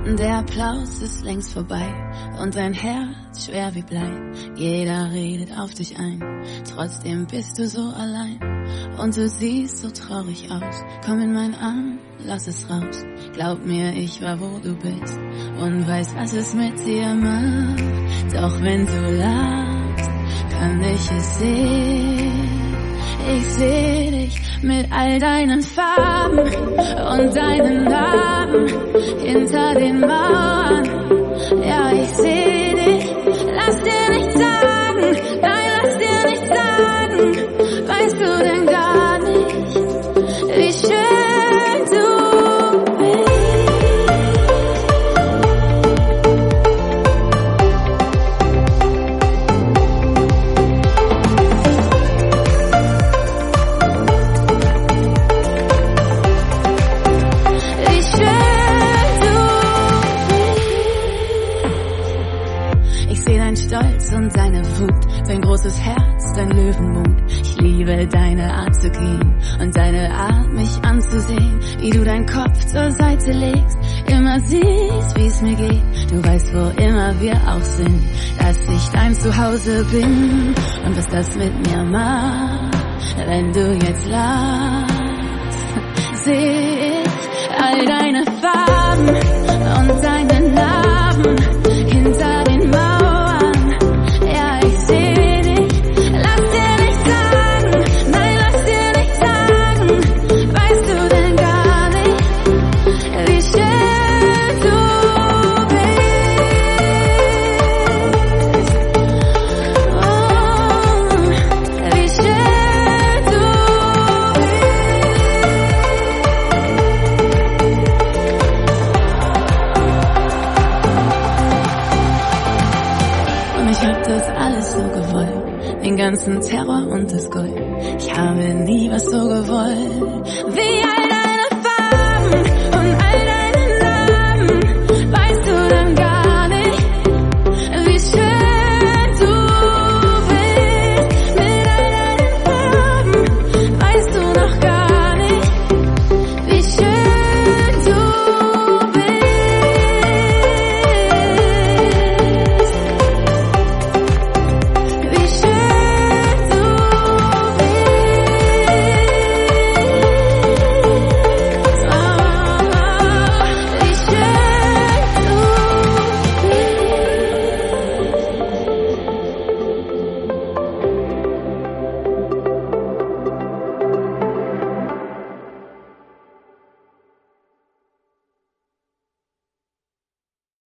Der Applaus ist längst vorbei und dein Herz schwer wie Blei. Jeder redet auf dich ein, trotzdem bist du so allein. Und du siehst so traurig aus, komm in meinen Arm, lass es raus. Glaub mir, ich war wo du bist und weiß, was es mit dir macht. Doch wenn du lachst, kann ich es sehen. Ich seh dich mit all deinen Farben und deinen Namen hinter den Mauern. Ja, ich seh dich, lass dir nichts sagen, nein, lass dir nichts sagen. Weißt du denn gar nicht, wie schön du bist? Stolz und deine Wut, dein großes Herz, dein Löwenmut. Ich liebe deine Art zu gehen und deine Art, mich anzusehen, wie du deinen Kopf zur Seite legst, immer siehst, wie es mir geht. Du weißt, wo immer wir auch sind, dass ich dein Zuhause bin und was das mit mir macht, wenn du jetzt lachst. Seh ich all deine Farben und deine Narben hinter den Mauern. Den ganzen Terror und das Gold. Ich habe nie was so gewollt wie all deine Farben.